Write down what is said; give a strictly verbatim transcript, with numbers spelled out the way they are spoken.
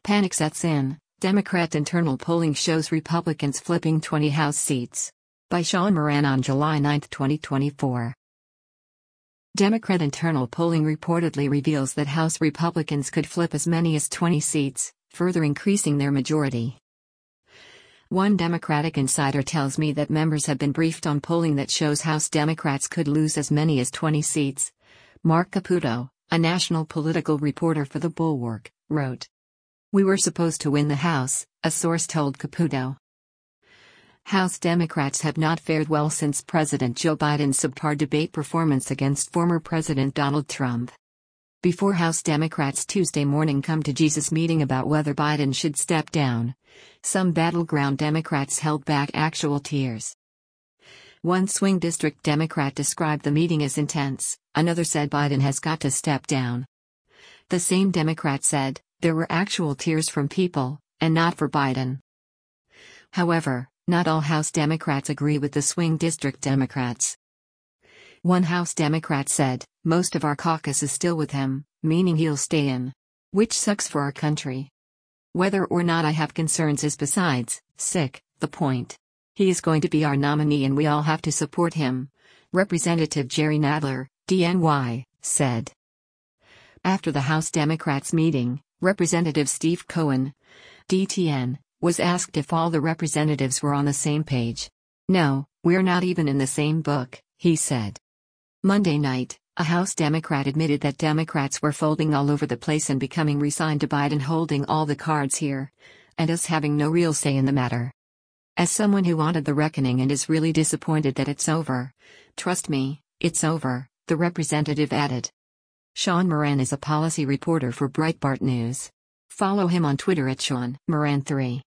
Panic sets in. Democrat internal polling shows Republicans flipping twenty House seats. By Sean Moran on July ninth, twenty twenty-four. Democrat internal polling reportedly reveals that House Republicans could flip as many as twenty seats, further increasing their majority. One Democratic insider tells me that members have been briefed on polling that shows House Democrats could lose as many as twenty seats. Mark Caputo, a national political reporter for The Bulwark, wrote. "We were supposed to win the House," a source told Caputo. House Democrats have not fared well since President Joe Biden's subpar debate performance against former President Donald Trump. Before House Democrats' Tuesday morning come to Jesus meeting about whether Biden should step down, some battleground Democrats held back actual tears. One swing district Democrat described the meeting as intense, another said Biden has got to step down. The same Democrat said, there were actual tears from people, and not for Biden. However, not all House Democrats agree with the swing district Democrats. One House Democrat said, most of our caucus is still with him, meaning he'll stay in. Which sucks for our country. Whether or not I have concerns is besides, sick, the point. He is going to be our nominee and we all have to support him, Representative Jerry Nadler, D N Y, said. After the House Democrats meeting, Representative Steve Cohen, D T N, was asked if all the representatives were on the same page. "No, we're not even in the same book," he said. Monday night, a House Democrat admitted that Democrats were folding all over the place and becoming resigned to Biden holding all the cards here, and us having no real say in the matter. As someone who wanted the reckoning and is really disappointed that it's over, trust me, it's over, the representative added. Sean Moran is a policy reporter for Breitbart News. Follow him on Twitter at Sean Moran three.